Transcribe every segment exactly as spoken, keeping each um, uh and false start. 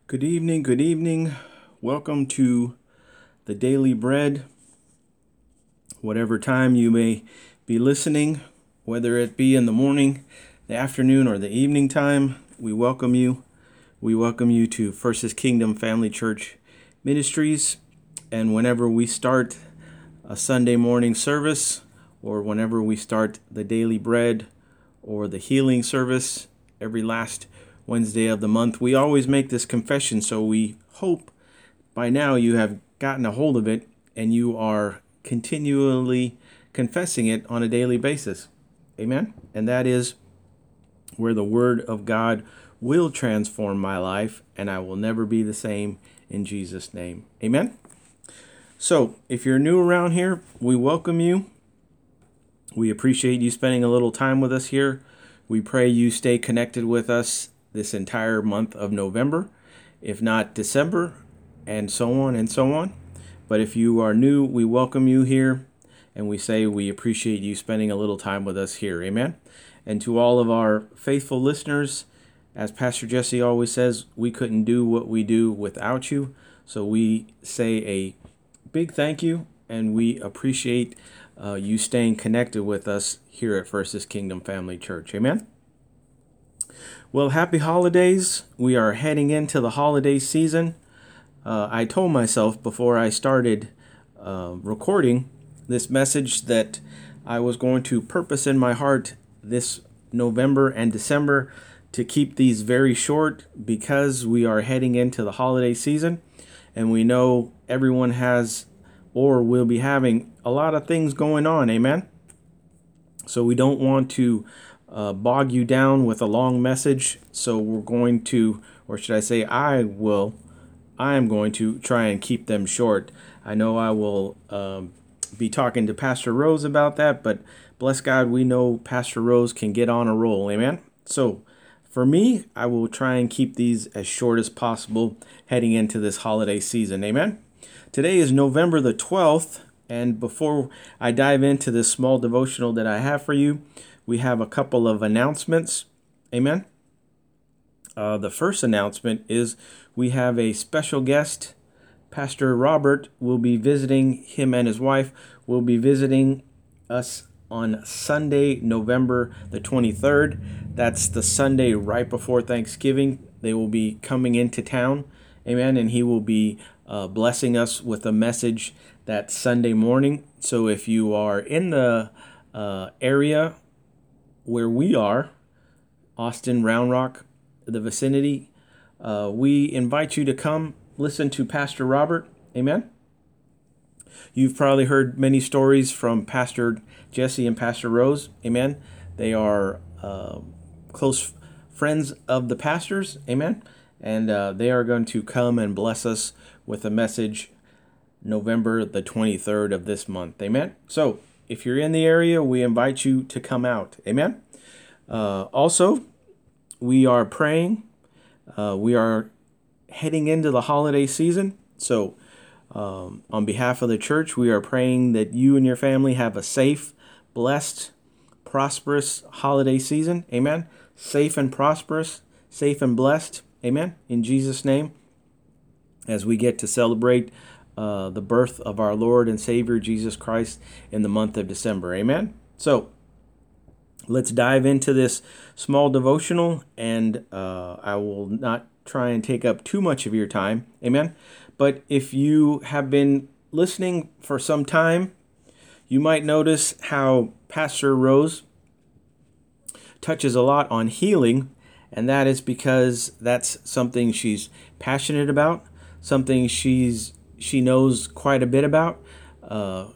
Good evening, good evening. Welcome to the Daily Bread. Whatever time you may be listening, whether it be in the morning, the afternoon, or the evening time, we welcome you. We welcome you to First Kingdom Family Church Ministries. And whenever we start a Sunday morning service, or whenever we start the Daily Bread or the healing service every last Wednesday of the month, we always make this confession. So we hope by now you have gotten a hold of it and you are continually confessing it on a daily basis. Amen. And that is where the word of God will transform my life and I will never be the same in Jesus' name. Amen. So if you're new around here, we welcome you. We appreciate you spending a little time with us here. We pray you stay connected with us this entire month of November, if not December, and so on and so on. But if you are new, we welcome you here, and we say we appreciate you spending a little time with us here. Amen. And to all of our faithful listeners, as Pastor Jesse always says, we couldn't do what we do without you. So we say a big thank you, and we appreciate uh, you staying connected with us here at First Kingdom Family Church. Amen. Well, happy holidays. We are heading into the holiday season. Uh, I told myself before I started uh, recording this message that I was going to purpose in my heart this November and December to keep these very short because we are heading into the holiday season and we know everyone has or will be having a lot of things going on. Amen. So we don't want to Uh, bog you down with a long message, so we're going to, or should I say I will, I am going to try and keep them short. I know I will um, be talking to Pastor Rose about that, but bless God, we know Pastor Rose can get on a roll, amen? So for me, I will try and keep these as short as possible heading into this holiday season, amen? Today is November the twelfth, and before I dive into this small devotional that I have for you, we have a couple of announcements. Amen. Uh, the first announcement is we have a special guest. Pastor Robert will be visiting, him and his wife will be visiting us on Sunday, November the twenty-third. That's the Sunday right before Thanksgiving. They will be coming into town. Amen. And he will be uh, blessing us with a message that Sunday morning. So if you are in the uh, area where we are, Austin, Round Rock, the vicinity, uh, we invite you to come listen to Pastor Robert. Amen. You've probably heard many stories from Pastor Jesse and Pastor Rose. Amen. They are uh, close friends of the pastors. Amen. And uh, they are going to come and bless us with a message November the twenty-third of this month. Amen. So if you're in the area, we invite you to come out. Amen. Uh, also, we are praying. Uh, we are heading into the holiday season. So um, on behalf of the church, we are praying that you and your family have a safe, blessed, prosperous holiday season. Amen. Safe and prosperous, safe and blessed. Amen. In Jesus' name, as we get to celebrate Uh, the birth of our Lord and Savior Jesus Christ in the month of December. Amen. So let's dive into this small devotional, and uh, I will not try and take up too much of your time. Amen. But if you have been listening for some time, you might notice how Pastor Rose touches a lot on healing, and that is because that's something she's passionate about, something she's she knows quite a bit about. Uh,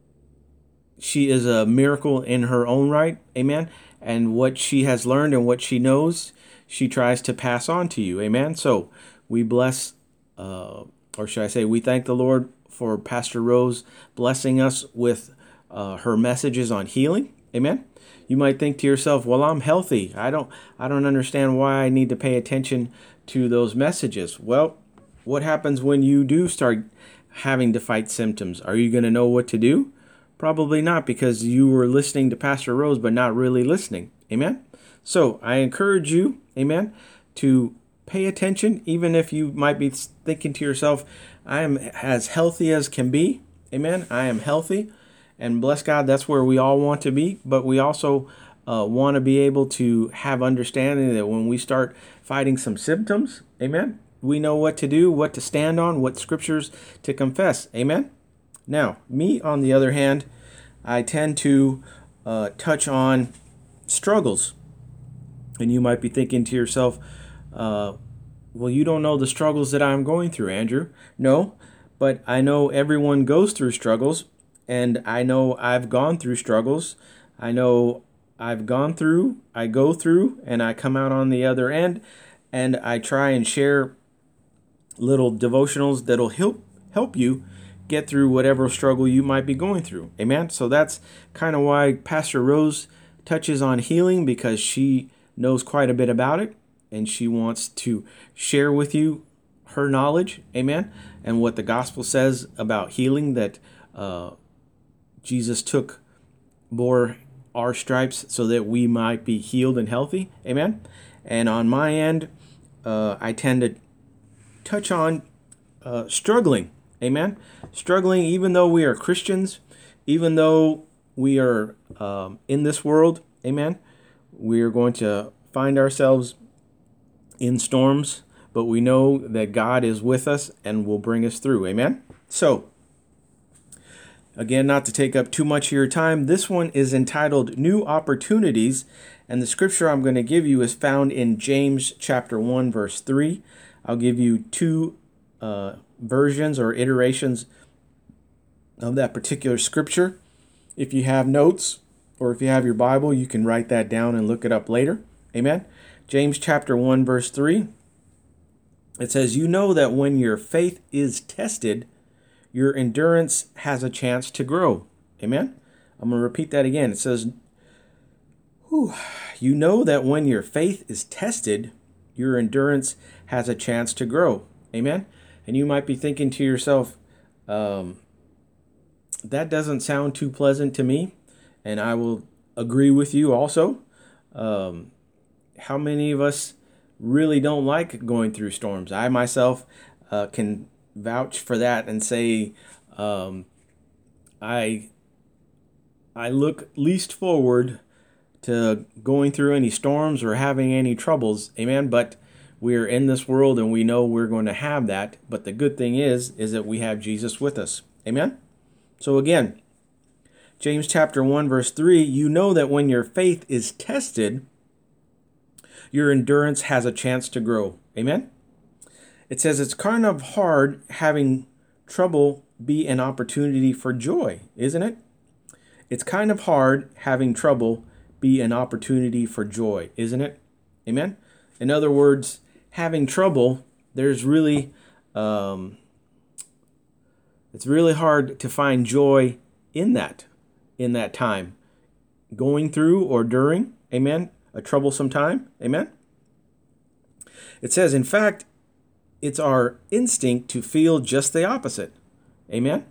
she is a miracle in her own right. Amen. And what she has learned and what she knows, she tries to pass on to you. Amen. So we bless, uh, or should I say, we thank the Lord for Pastor Rose blessing us with uh, her messages on healing. Amen. You might think to yourself, well, I'm healthy. I don't, I don't understand why I need to pay attention to those messages. Well, what happens when you do start having to fight symptoms? Are you going to know what to do? Probably not, because you were listening to Pastor Rose, but not really listening. Amen. So I encourage you, amen, to pay attention, even if you might be thinking to yourself, I am as healthy as can be. Amen. I am healthy. And bless God, that's where we all want to be. But we also uh, want to be able to have understanding that when we start fighting some symptoms, amen, we know what to do, what to stand on, what scriptures to confess. Amen. Now, me, on the other hand, I tend to uh, touch on struggles. And you might be thinking to yourself, uh, well, you don't know the struggles that I'm going through, Andrew. No, but I know everyone goes through struggles, and I know I've gone through struggles. I know I've gone through, I go through, and I come out on the other end, and I try and share little devotionals that'll help help you get through whatever struggle you might be going through. Amen. So that's kind of why Pastor Rose touches on healing, because she knows quite a bit about it, and she wants to share with you her knowledge, amen, and what the gospel says about healing, that uh, Jesus took, bore our stripes so that we might be healed and healthy, amen. And on my end, uh, I tend to touch on uh, struggling, amen, struggling even though we are Christians, even though we are um, in this world, amen. We are going to find ourselves in storms, but we know that God is with us and will bring us through. Amen. So, again, not to take up too much of your time, this one is entitled New Opportunities, and the scripture I'm going to give you is found in James chapter one, verse three. I'll give you two uh, versions or iterations of that particular scripture. If you have notes, or if you have your Bible, you can write that down and look it up later. Amen. James chapter one, verse three. It says, you know that when your faith is tested, your endurance has a chance to grow. Amen. I'm going to repeat that again. It says, whew, you know that when your faith is tested, your endurance has a chance to grow. Amen. And you might be thinking to yourself, um, that doesn't sound too pleasant to me. And I will agree with you also. Um, how many of us really don't like going through storms? I myself uh, can vouch for that and say um, I I look least forward to going through any storms or having any troubles. Amen. But we're in this world and we know we're going to have that. But the good thing is, is that we have Jesus with us. Amen. So again, James chapter one, verse three, you know that when your faith is tested, your endurance has a chance to grow. Amen? It says it's kind of hard having trouble be an opportunity for joy, isn't it? It's kind of hard having trouble be an opportunity for joy, isn't it? Amen? In other words, having trouble, there's really, um, it's really hard to find joy in that. in that time, going through or during, amen, a troublesome time, amen. It says, in fact, it's our instinct to feel just the opposite, amen.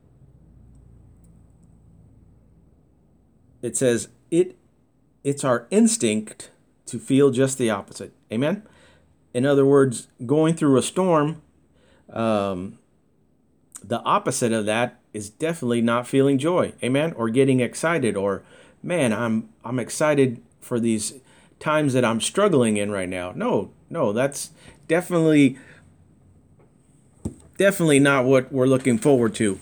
It says, it, it's our instinct to feel just the opposite, amen. In other words, going through a storm, um, the opposite of that is definitely not feeling joy, amen, or getting excited, or man, I'm I'm excited for these times that I'm struggling in right now. No, no, that's definitely definitely not what we're looking forward to.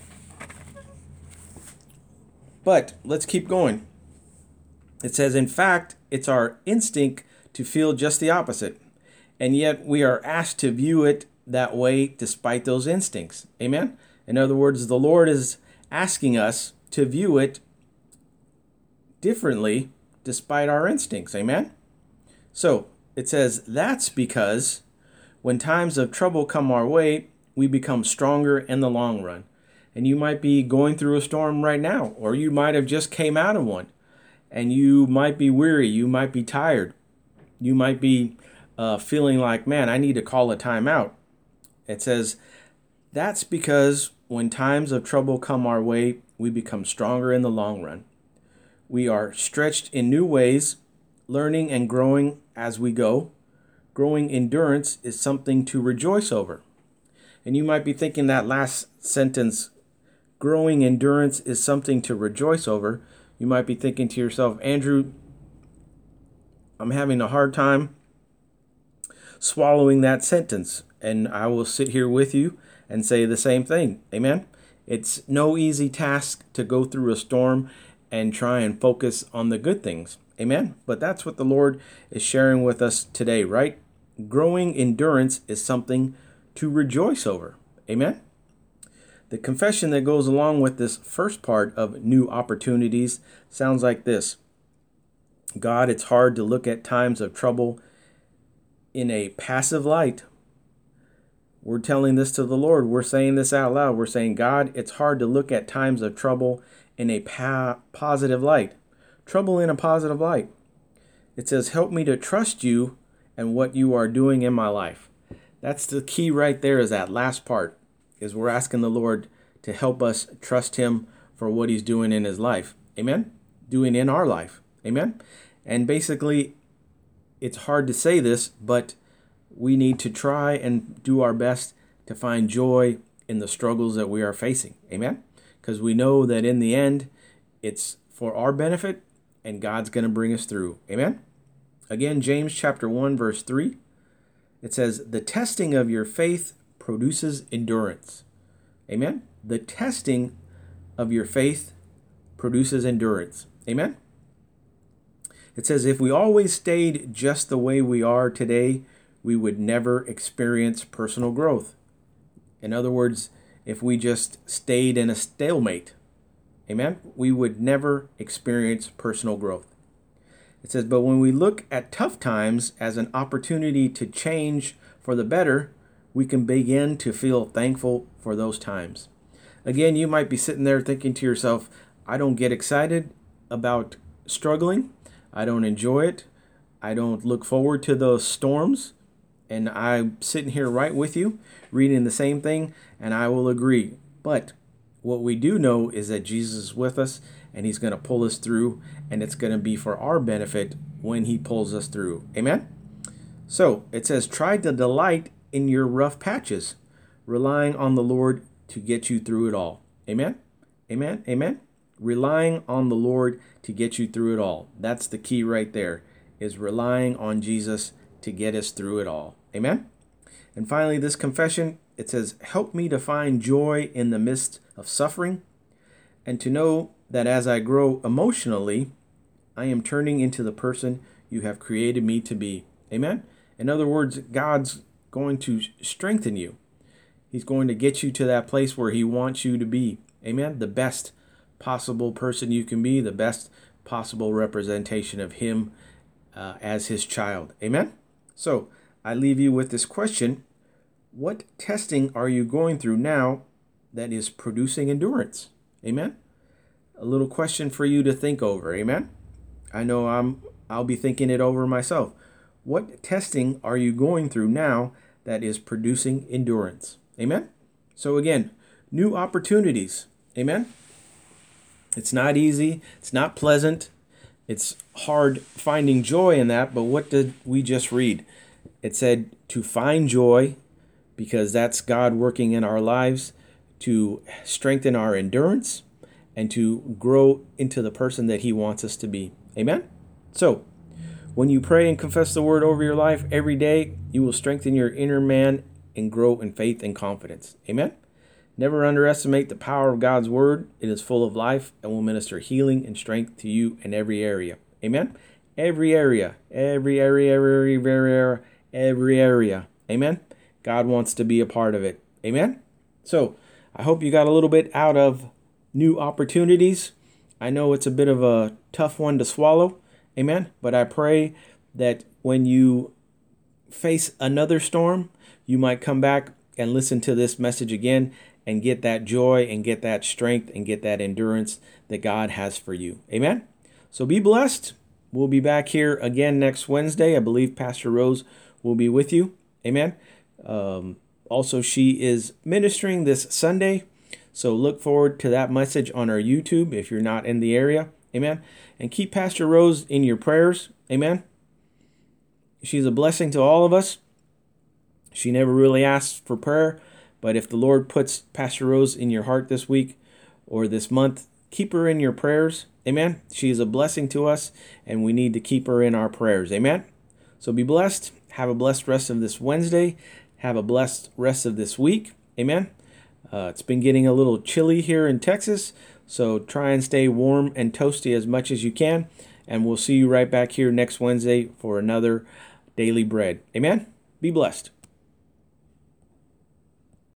But let's keep going. It says, in fact, it's our instinct to feel just the opposite, and yet we are asked to view it that way despite those instincts, amen. In other words, the Lord is asking us to view it differently despite our instincts. Amen? So it says that's because when times of trouble come our way, we become stronger in the long run. And you might be going through a storm right now, or you might have just came out of one. And you might be weary. You might be tired. You might be uh, feeling like, man, I need to call a timeout. It says that's because when times of trouble come our way, we become stronger in the long run. We are stretched in new ways, learning and growing as we go, growing endurance is something to rejoice over. And you might be thinking that last sentence, growing endurance is something to rejoice over. You might be thinking to yourself, Andrew, I'm having a hard time swallowing that sentence. And I will sit here with you and say the same thing. Amen. It's no easy task to go through a storm and try and focus on the good things. Amen. But that's what the Lord is sharing with us today, right? Growing endurance is something to rejoice over. Amen. The confession that goes along with this first part of new opportunities sounds like this. God, it's hard to look at times of trouble in a passive light. We're telling this to the Lord. We're saying this out loud. We're saying, God, it's hard to look at times of trouble in a pa- positive light. Trouble in a positive light. It says, help me to trust you and what you are doing in my life. That's the key right there, is that last part, is we're asking the Lord to help us trust him for what he's doing in his life. Amen? Doing in our life. Amen? And basically, it's hard to say this, but we need to try and do our best to find joy in the struggles that we are facing. Amen? Because we know that in the end, it's for our benefit and God's going to bring us through. Amen? Again, James chapter one, verse three. It says, the testing of your faith produces endurance. Amen? The testing of your faith produces endurance. Amen? It says, if we always stayed just the way we are today, we would never experience personal growth. In other words, if we just stayed in a stalemate, amen, we would never experience personal growth. It says, but when we look at tough times as an opportunity to change for the better, we can begin to feel thankful for those times. Again, you might be sitting there thinking to yourself, I don't get excited about struggling. I don't enjoy it. I don't look forward to those storms. And I'm sitting here right with you, reading the same thing, and I will agree. But what we do know is that Jesus is with us, and he's going to pull us through, and it's going to be for our benefit when he pulls us through. Amen? So it says, try to delight in your rough patches, relying on the Lord to get you through it all. Amen? Amen? Amen? Relying on the Lord to get you through it all. That's the key right there, is relying on Jesus to get us through it all. Amen? And finally, this confession, it says, help me to find joy in the midst of suffering, and to know that as I grow emotionally, I am turning into the person you have created me to be. Amen? In other words, God's going to strengthen you. He's going to get you to that place where he wants you to be. Amen? The best possible person you can be, the best possible representation of him uh, as his child. Amen? So I leave you with this question. What testing are you going through now that is producing endurance? Amen? A little question for you to think over. Amen? I know I'm, I'll be thinking it over myself. What testing are you going through now that is producing endurance? Amen? So again, new opportunities. Amen? It's not easy. It's not pleasant. It's hard finding joy in that. But what did we just read? It said to find joy, because that's God working in our lives, to strengthen our endurance, and to grow into the person that he wants us to be. Amen? So, when you pray and confess the word over your life every day, you will strengthen your inner man and grow in faith and confidence. Amen? Never underestimate the power of God's word. It is full of life and will minister healing and strength to you in every area. Amen? Every area, every area, every area, every area, every area. Amen? God wants to be a part of it. Amen? So, I hope you got a little bit out of new opportunities. I know it's a bit of a tough one to swallow. Amen? But I pray that when you face another storm, you might come back and listen to this message again and get that joy and get that strength and get that endurance that God has for you. Amen? So be blessed. We'll be back here again next Wednesday. I believe Pastor Rose will be with you. Amen? Um, also, she is ministering this Sunday. So look forward to that message on our YouTube if you're not in the area. Amen? And keep Pastor Rose in your prayers. Amen? she's a blessing to all of us. She never really asks for prayer, but if the Lord puts Pastor Rose in your heart this week or this month, keep her in your prayers. Amen. She is a blessing to us, and we need to keep her in our prayers. Amen. So be blessed. Have a blessed rest of this Wednesday. Have a blessed rest of this week. Amen. Uh, it's been getting a little chilly here in Texas, so try and stay warm and toasty as much as you can. And we'll see you right back here next Wednesday for another Daily Bread. Amen. Be blessed.